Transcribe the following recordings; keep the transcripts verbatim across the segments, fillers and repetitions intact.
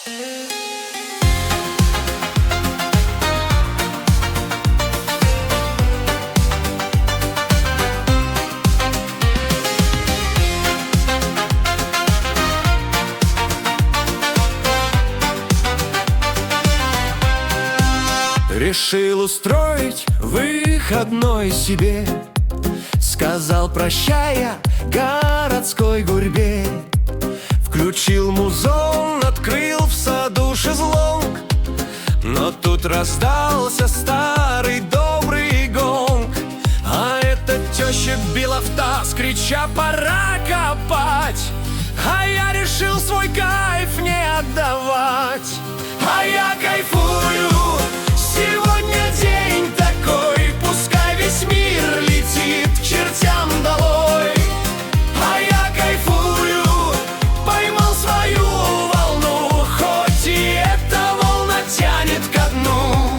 Решил устроить выходной себе, сказал прощая городской гурьбе. Включил музон, открыл в саду шезлонг, но тут раздался старый добрый гонг. А эта теща била в таз, крича: пора копать. А я решил свой кайф не отдавать. А я кайфую, сегодня день такой, пускай весь мир летит к чертям долой. А я кайфую, поймал свою волну, хоть и эта волна тянет ко дну.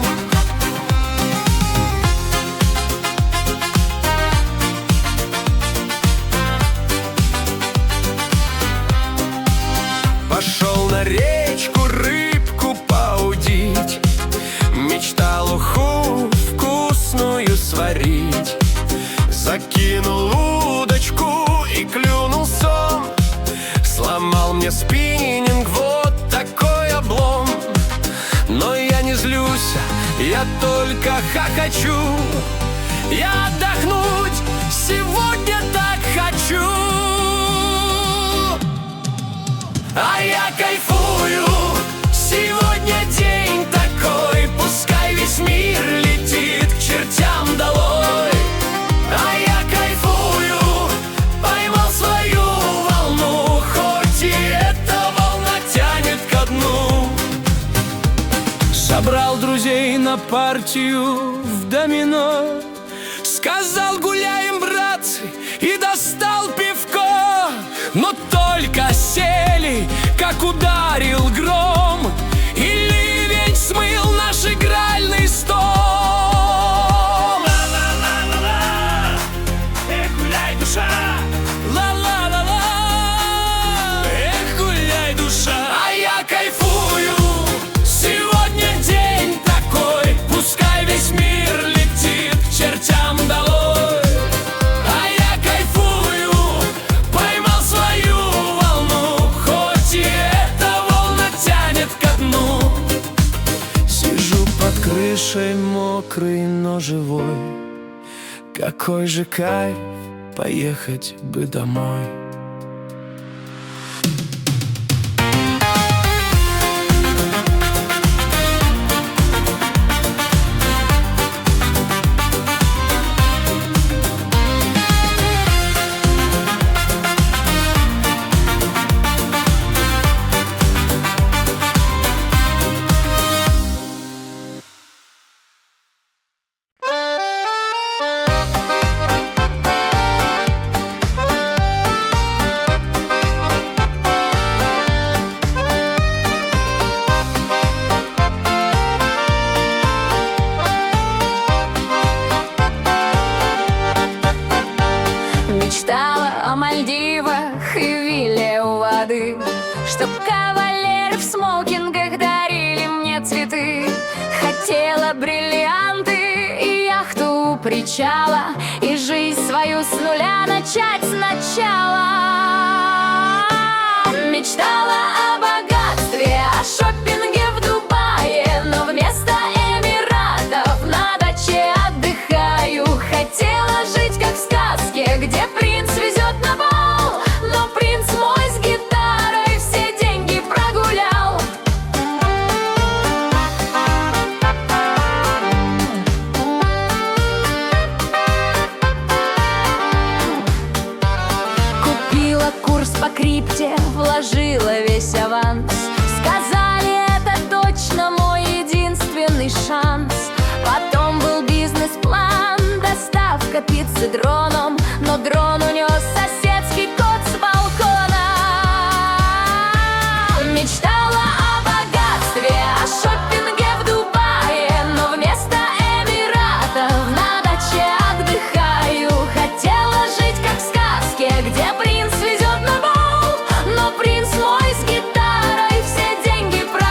Пошел на речку рыбку поудить, мечтал уху вкусную сварить. Закинул удочку и клюнул сом, сломал мне спиннинг, вот такой облом. Но я не злюсь, я только хохочу. Я отдохнуть сегодня так хочу. А я кайфую, сегодня день такой, пускай весь мир летит к чертям долой. А я кайфую, поймал свою волну, хоть и эта волна тянет ко дну. Собрал друзей на партию в домино, сказал: гуляем, братцы, и достал пивко. Но только сели, как ударил гром, и ливень смыл наш игральный стол. Ла-ла-ла-ла-ла, эх, гуляй, душа. Ла-ла-ла-ла, эх, гуляй, душа. А я кайфую, сегодня день такой, пускай весь мир летит к чертям долой. Крышей мокрый, но живой, какой же кайф поехать бы домой. Мечтала о Мальдивах и вилле у воды, чтоб кавалеры в смокингах дарили мне цветы. Хотела бриллианты и яхту у причала, и жизнь свою с нуля начать сначала. Мечтала о богатстве, о шоппинге в Дубае, но вместо Эмиратов на даче отдыхаю. Хотела жить как в сказке, где принц везет на бал, но принц мой с гитарой все деньги прогулял. Купила курс по крипте, вложила весь аванс. Сказали, это точно мой единственный шанс. Потом был бизнес-план, доставка пиццы дроном, но дрон унес соседский кот с балкона. Мечтала о богатстве, о шоппинге в Дубае, но вместо Эмиратов на даче отдыхаю. Хотела жить как в сказке, где принц везет на бал, но принц мой с гитарой все деньги про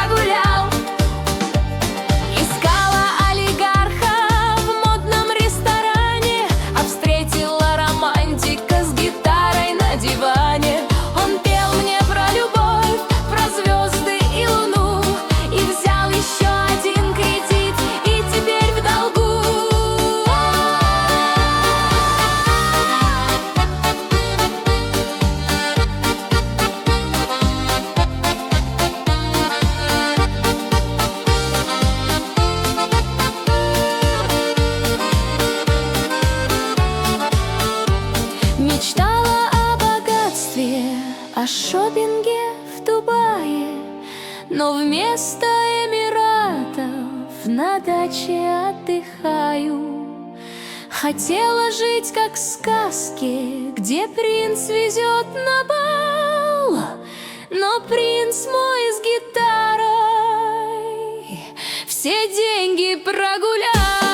но вместо Эмиратов на даче отдыхаю. Хотела жить как в сказке, где принц везет на бал, но принц мой с гитарой все деньги прогулял.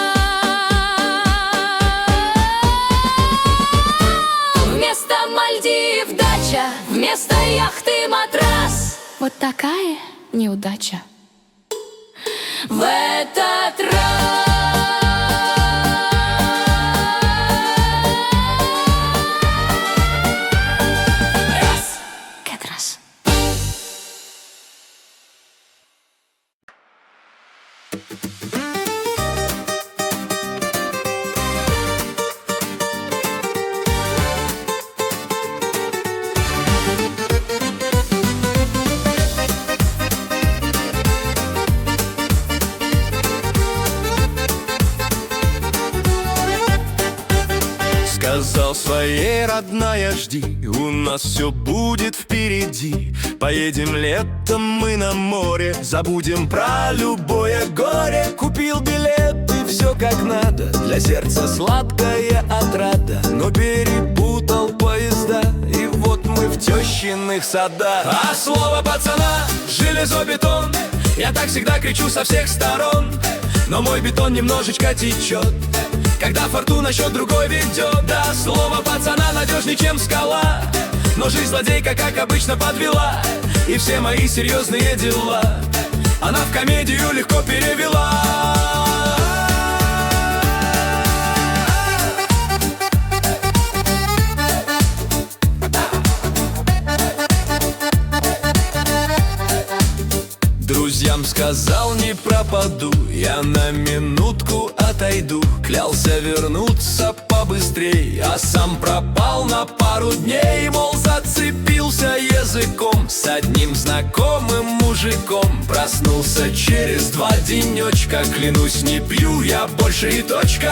Вместо Мальдив дача, вместо яхты матрас. Вот такая неудача. В этот раз раз, как раз. Сказал своей родная: жди, у нас все будет впереди. Поедем летом мы на море, забудем про любое горе. Купил билет и все как надо, для сердца сладкая отрада. Но перепутал поезда, и вот мы в тещиных садах. А слово пацана — железобетон. Я так всегда кричу со всех сторон, но мой бетон немножечко течет, когда фортуна счет другой ведет. Да, слово пацана надежней, чем скала, но жизнь злодейка, как обычно, подвела, и все мои серьезные дела она в комедию легко перевела. Друзьям сказал: не пропаду, я на минутку отойду. Клялся вернуться побыстрей, а сам пропал на пару дней. Мол, зацепился языком с одним знакомым мужиком. Проснулся через два денечка, клянусь, не пью я больше и точка.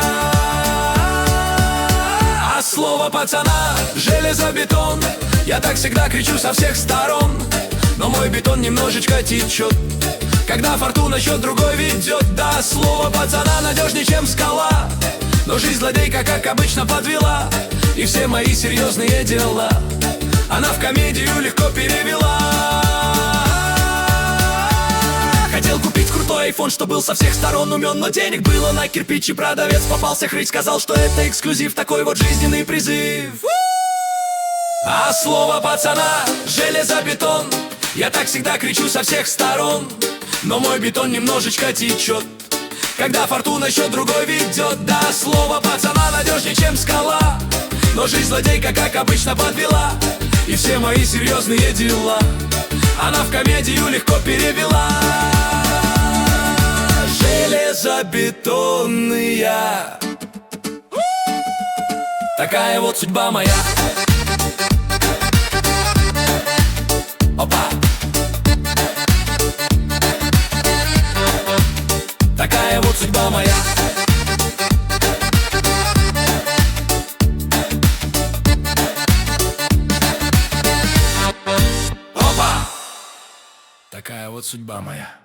А слово пацана — железобетон. Я так всегда кричу со всех сторон, но мой бетон немножечко течет, когда фортуна счет другой ведет. Да, слово пацана надежней, чем скала, но жизнь злодейка, как обычно, подвела, и все мои серьезные дела она в комедию легко перевела. Хотел купить крутой айфон, что был со всех сторон умен, но денег было на кирпич, и продавец попался хрыть. Сказал, что это эксклюзив, такой вот жизненный призыв. А слово пацана — железобетон. Я так всегда кричу со всех сторон, но мой бетон немножечко течет, когда фортуна счет другой ведет. Да, слово пацана надежней, чем скала, но жизнь злодейка, как обычно, подвела, и все мои серьезные дела она в комедию легко перевела. Железобетонная, такая вот судьба моя. Опа! Такая вот судьба моя. Опа! Такая вот судьба моя.